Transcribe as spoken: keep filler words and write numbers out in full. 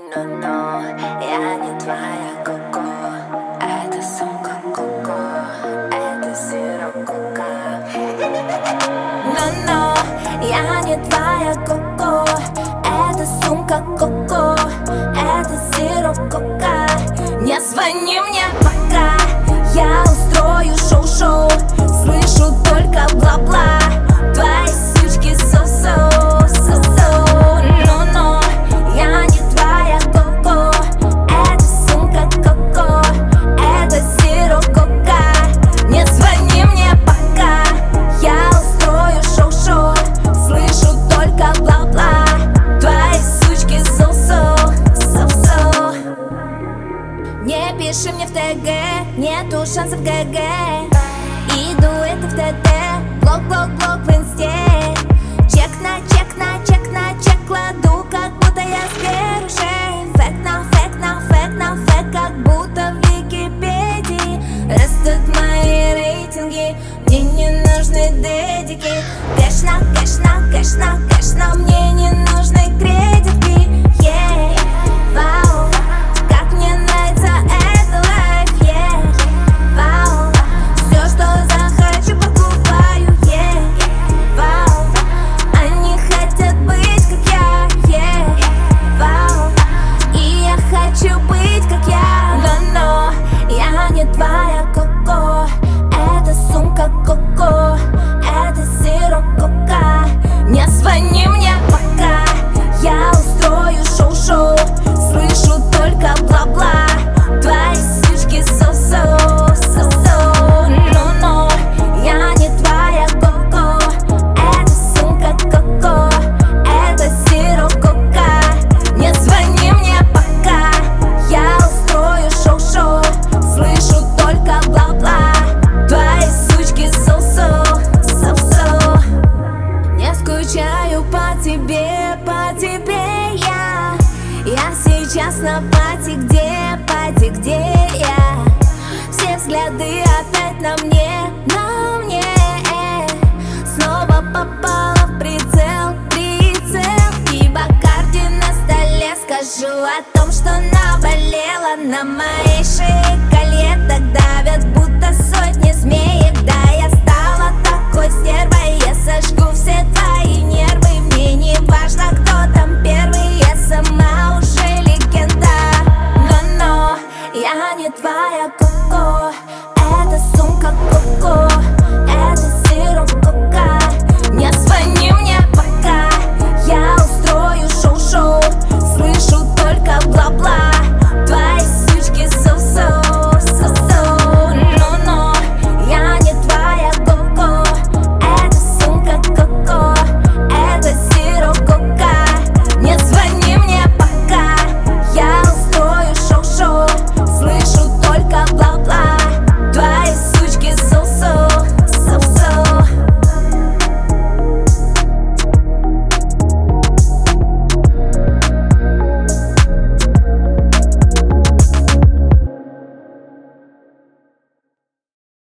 Но, но, я не твоя коко. Это сумка коко, это сироп кока. Но, но, я не твоя коко. Это сумка коко, это сироп кока. Не звони мне пока, я устрою шоу-шоу. Слышу только бла-бла, твои сучки соу-соу, соу-соу. Но, но, я не твоя коко. Это сумка коко, это сироп кока. Не звони мне пока, я устрою шоу-шоу. Слышу только бла-бла, твои сучки соу-соу, соу-соу. Не пиши мне в ТГ, нету шансов ГГ. Иду это в ТТ, блок, блок, блок в инсте. Чек на чек на чек на чек кладу, как будто я с берушей. Фэк на фэк на фэк на фэк, как будто в Википедии. Растут мои рейтинги, мне не нужны дедики. Кэш на кэш на кэш на кэш, но мне не нужны кредитки. Yeah, вау, как мне нравится это лайф. Yeah, вау, все, что захочу, покупаю. Yeah, вау, они хотят быть как я. Yeah, вау, и я хочу быть как я. Но, но, я не твоя коко. Это сумка коко, это сироп кока. Не звони мне пока, я устрою шоу-шоу. Слышу только бла-бла, твои сучки соу-соу, соу-соу. Но, но, я не твоя коко. Это сумка коко, это сироп кока. Не звони мне пока, я устрою шоу-шоу. Слышу только бла-бла, твои сучки соу-соу, соу-соу. Не скучаю по тебе, по тебе я. Я сейчас на пати, где, пати, где я. Все взгляды опять на мне, на мне. Снова попала в прицел, прицел. И Бакарди на столе, скажу о том, что наболело. На моей шее колье так давят, будто сотни змеек. Да, я стала такой стервой, я сожгу все твои нервы. Мне не важно, кто там первый, я сама